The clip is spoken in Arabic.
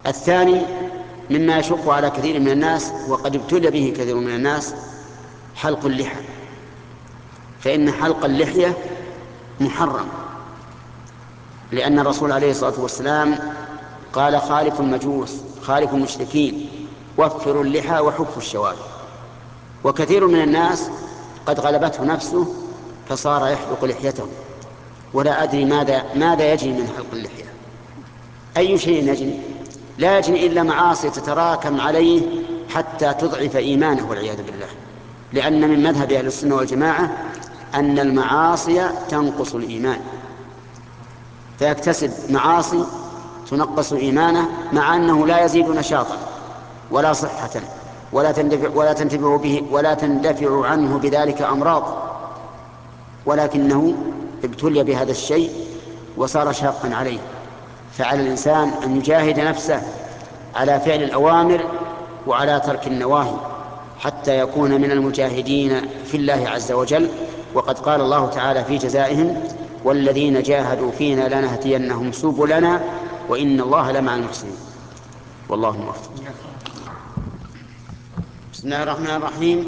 الثاني مما يشق على كثير من الناس وقد ابتلي به كثير من الناس حلق اللحى، فإن حلق اللحية محرم، لأن الرسول عليه الصلاة والسلام قال: خالف المجوس، خالف المشركين، وفروا اللحى وحفوا الشوارب. وكثير من الناس قد غلبته نفسه فصار يحلق لحيته، ولا أدري ماذا يجري من حلق اللحية، أي شيء يجري؟ لا يجري إلا معاصي تتراكم عليه حتى تضعف إيمانه والعياذ بالله، لأن من مذهب أهل السنة والجماعة أن المعاصي تنقص الإيمان، فيكتسب معاصي تنقص إيمانه، مع أنه لا يزيد نشاطا ولا صحة ولا تندفع عنه بذلك أمراض، ولكنه ابتلي بهذا الشيء وصار شاقا عليه. فعلى الإنسان أن يجاهد نفسه على فعل الأوامر وعلى ترك النواهي حتى يكون من المجاهدين في الله عز وجل. وقد قال الله تعالى في جزائهم: والذين جاهدوا فينا لنهدينهم سبلنا وإن الله لمع المحسنين. والله موفق. بسم الله الرحمن الرحيم.